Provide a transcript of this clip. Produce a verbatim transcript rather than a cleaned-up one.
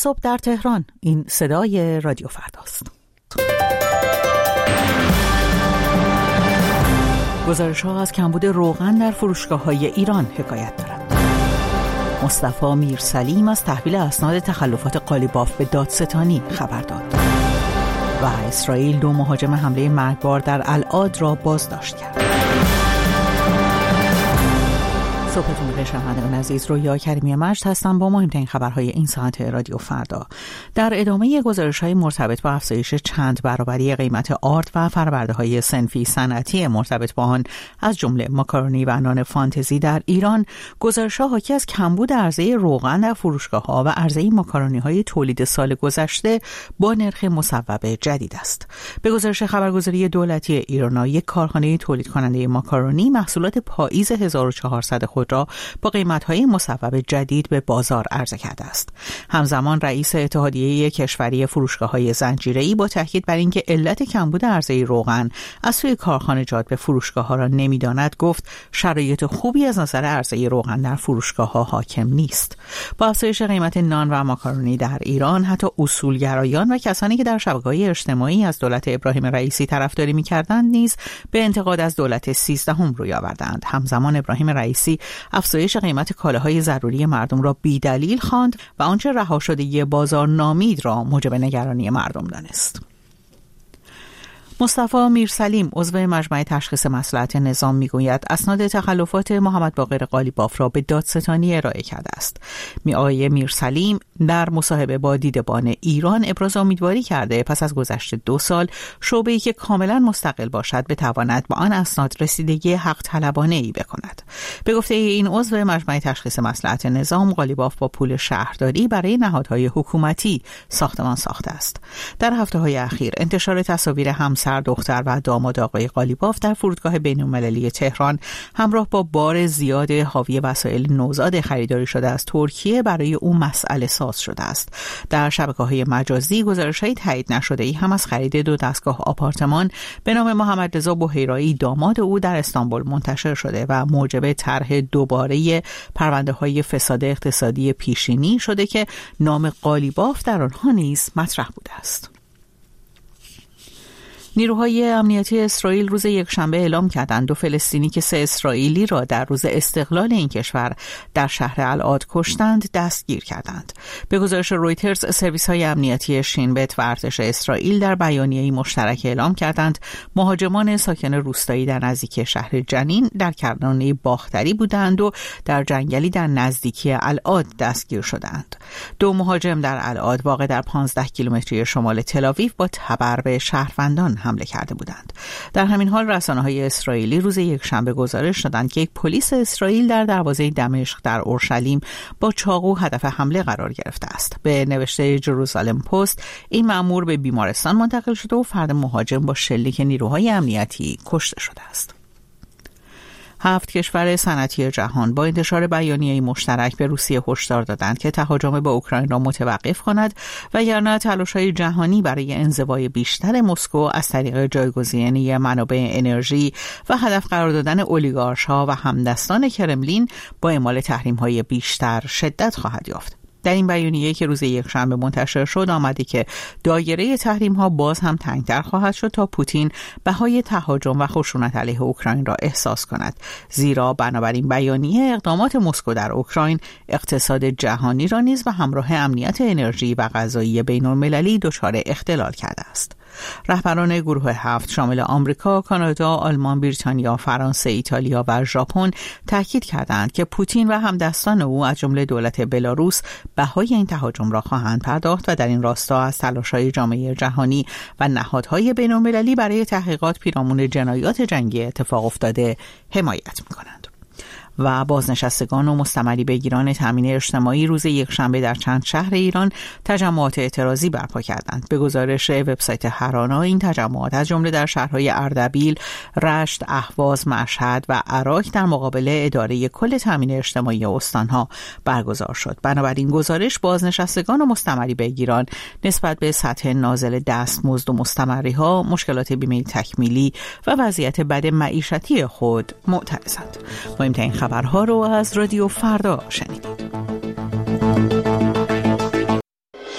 صبح در تهران. این صدای رادیو فرداست. گزارش‌ها از کمبود روغن در فروشگاه‌های ایران حکایت دارند. مصطفی میرسلیم از تحویل اسناد تخلفات قالیباف به دادستانی خبر داد و اسرائیل دو مهاجم حمله مرگبار در العاد را بازداشت کرد. صبحتون بخیر شنوندگان عزیز، رویا کریمی مجد هستم با مهمترین خبرهای این ساعت رادیو فردا. در ادامه گزارش‌های مرتبط با افزایش چند برابری قیمت آرد و فرآورده‌های صنفی صنعتی مرتبط با آن از جمله ماکارونی و نان فانتزی در ایران، گزارش‌ها حاکی از کمبود عرضه روغن در فروشگاه‌ها و عرضه ماکارونی‌های تولید سال گذشته با نرخ مصوب جدید است. به گزارش خبرگزاری دولتی ایرنا، یک کارخانه تولید کننده ماکارونی محصولات پاییز هزار و چهارصد خود را با قیمت‌های مصوب جدید به بازار عرضه کرده است. همزمان رئیس اتحادیه کشوری فروشگاه‌های زنجیره‌ای با تاکید بر اینکه علت کمبود عرضه روغن از سوی کارخانجات به فروشگاه‌ها را نمی‌داند، گفت شرایط خوبی از نظر عرضه روغن در فروشگاه‌ها حاکم نیست. با افزایش قیمت نان و ماکارونی در ایران، حتی اصولگرایان و کسانی که در شبکه‌های اجتماعی از دولت ابراهیم رئیسی طرفداری می‌کردند نیز به انتقاد از دولت سیزدهم روی آوردند. همزمان ابراهیم رئیسی افزایش قیمت کالاهای ضروری مردم را بی‌دلیل خواند و آنچه رها شدگی بازار نامید را موجب نگرانی مردم دانست. مصطفی میرسلیم عضو مجمع تشخیص مصلحت نظام میگوید اسناد تخلفات محمد باقر قالیباف را به دادستانی ارائه کرده است. آقای میرسلیم در مصاحبه با دیدبان ایران ابراز امیدواری کرده پس از گذشت دو سال شعبه‌ای که کاملا مستقل باشد بتواند با آن اسناد رسیدگی حق طلبانه‌ای بکند. به گفته این عضو مجمع تشخیص مصلحت نظام، قالیباف با پول شهرداری برای نهادهای حکومتی ساختمان ساخته است. در هفته‌های اخیر انتشار تصاویر همسر، دختر و داماد آقای قالیباف در فرودگاه بین‌المللی تهران همراه با بار زیاد حاوی وسایل نوزاد خریداری شده از ترکیه برای او مسئله ساز شده است. در شبکه‌های مجازی گزارش‌های تایید نشده‌ای هم از خرید دو دستگاه آپارتمان به نام محمد رضا بحیرایی داماد او در استانبول منتشر شده و موجب طرح دوباره پرونده‌های فساد اقتصادی پیشینی شده که نام قالیباف در آنها نیز مطرح بوده است. نیروهای امنیتی اسرائیل روز یکشنبه اعلام کردند دو فلسطینی که سه اسرائیلی را در روز استقلال این کشور در شهر العاد کشتند دستگیر کردند. به گزارش رویترز، سرویس‌های امنیتی شین بت و ارتش اسرائیل در بیانیه‌ای مشترک اعلام کردند مهاجمان ساکن روستایی در نزدیکی شهر جنین در کرانه باختری بودند و در جنگلی در نزدیکی العاد دستگیر شدند. دو مهاجم در العاد واقع در پانزده کیلومتری شمال تل‌آویو با تبر به شهروندان حمله کرده بودند. در همین حال رسانه‌های اسرائیلی روز یکشنبه گزارش دادند که یک پلیس اسرائیل در دروازه دمشق در اورشلیم با چاقو هدف حمله قرار گرفته است. به نوشته جروزالم پست، این مأمور به بیمارستان منتقل شده و فرد مهاجم با شلیک نیروهای امنیتی کشته شده است. هفت کشور صنعتی جهان با انتشار بیانیه‌ای مشترک به روسیه هشدار دادند که تهاجم به اوکراین را متوقف کند وگرنه تلاش‌های جهانی برای انزوای بیشتر مسکو از طریق جایگزینی منابع انرژی و هدف قرار دادن اولیگارش‌ها و همدستان کرملین با اعمال تحریم‌های بیشتر شدت خواهد یافت. در این بیانیه که روز یکشنبه منتشر شد آمده که دایره تحریم‌ها باز هم تنگ‌تر خواهد شد تا پوتین بهای تهاجم و خشونت علیه اوکراین را احساس کند، زیرا بنابراین بیانیه اقدامات مسکو در اوکراین اقتصاد جهانی را نیز به همراه امنیت انرژی و غذایی بین‌المللی دچار اختلال کرده است. رهبران گروه هفت شامل آمریکا، کانادا، آلمان، بریتانیا، فرانسه، ایتالیا و ژاپن تاکید کردند که پوتین و همدستان او از جمله دولت بلاروس بهای این تهاجم را خواهند پرداخت و در این راستا از تلاش‌های جامعه جهانی و نهادهای بین‌المللی برای تحقیقات پیرامون جنایات جنگی اتفاق افتاده حمایت می‌کنند. و بازنشستگان و مستمری بگیران تامین اجتماعی روز یکشنبه در چند شهر ایران تجمعات اعتراضی برپا کردند. به گزارش وبسایت هرانا، این تجمعات از جمله در شهرهای اردبیل، رشت، اهواز، مشهد و عراق در مقابل اداره کل تامین اجتماعی استانها برگزار شد. بنابراین گزارش بازنشستگان و مستمری بگیران نسبت به سطح نازل دستمزد و مستمری‌ها، مشکلات بیمه تکمیلی و وضعیت بد معیشتی خود معترضند. مهمترین خبرها رو از رادیو فردا شنیدید.